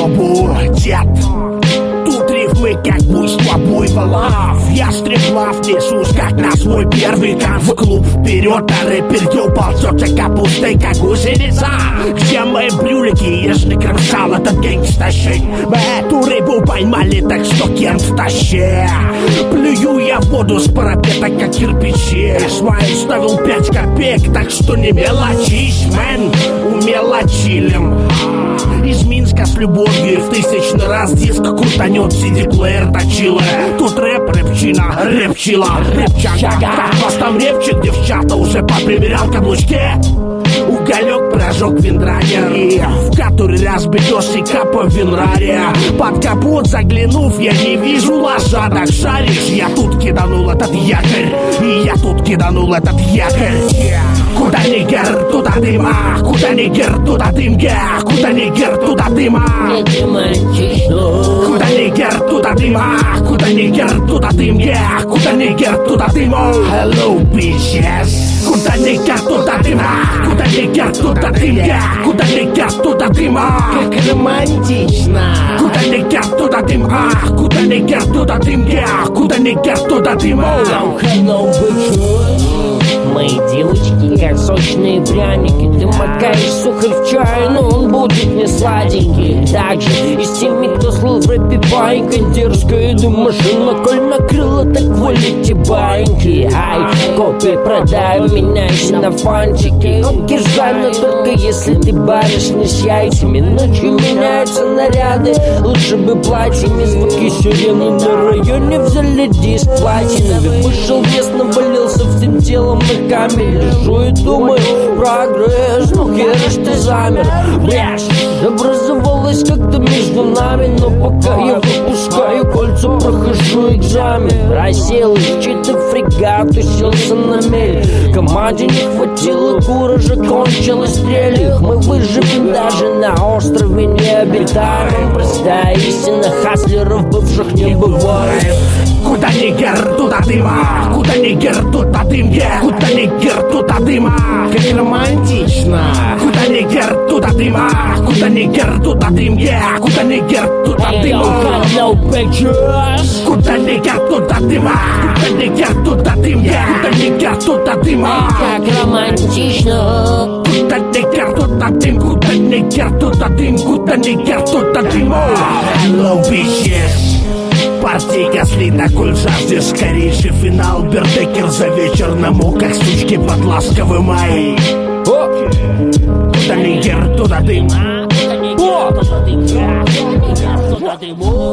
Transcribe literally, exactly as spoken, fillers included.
будет. Тут рифмы как буйство буйволов. Я стреблав несусь как на свой первый кан. В клуб вперед, а рэпер ползется капустой, как гусеница. Где мои брюлики, если кромсал этот гангстащик? Мы эту рыбу поймали, так что Кент тащи. Плюю я в воду с парапета, как кирпичи. Исмаил ставил пять копеек, так что не мелочись, мэн. Умелочилим. Из Минска с любовью в тысячный раз диск крутанет си ди-плеер точила. Тут рэп, рэпчина, рэпчила, рэпчага. Так вас там рэпчик, девчата уже попримерял каблучки. Уголек прожег виндрайер, и в который раз бедёшь и капа винрария. Под капот заглянув, я не вижу лошадок. Шаришь, я тут киданул этот якорь, и я тут киданул этот якорь. Куда нигер, туда дыма, куда нигер, туда дымга, куда нигер, туда дыма. Куда нигер, туда дыма, куда нигер, туда дымга, куда нигер, туда дыма. Hello, bitches. Куда нигер, туда дыма, куда нигер, туда дымга, куда нигер, туда дыма. Как романтично. Куда нигер, туда дыма, куда нигер, туда дымга, куда нигер, туда дыма. Hello, bitches. Мои девочки, как сочные пряники. Ты макаешь сухарь в чай, но он будет не сладенький. Также и с теми, кто слыл в рэпе байка. Дерзкая дым-машина, коль накрыла, так волите баньки. Ай, копии продай, меняйся на фанчики. Ногти ржано только если ты барышня с яйцами. Ночью меняются наряды, лучше бы платьями. Звуки сирены на районе взяли диск платиновый. Вышел вес, навалился всем телом на камень. Лежу и думаю, прогресс, ну херыш ты замер. Брешь, образовалась как-то между нами. Но пока я выпускаю кольца, прохожу экзамен. Рассел из чьих-то фрегат, уселся на мель. Команде не хватило куража, кончилась стрель их. Мы выживем даже на острове необитаемом. Простая истина, хаслеров бывших не бывает. Куда нигер, туда дыма, куда нигер, туда дымга, куда нигер, туда дыма. Как романтично. Куда нигер, туда дыма, куда нигер, туда дымга, куда нигер, туда дыма. Куда нигер, туда дыма, куда нигер, туда дымга, куда нигер, туда дыма. Как романтично. Куда нигер, туда дым, куда нигер, туда дым, куда нигер, туда дыма. Hello, bitches. Партийка слита, коль жаждешь скорейший финал. Бердекер за вечер намок, как сучки под ласковый май. Куда нигер, туда дым.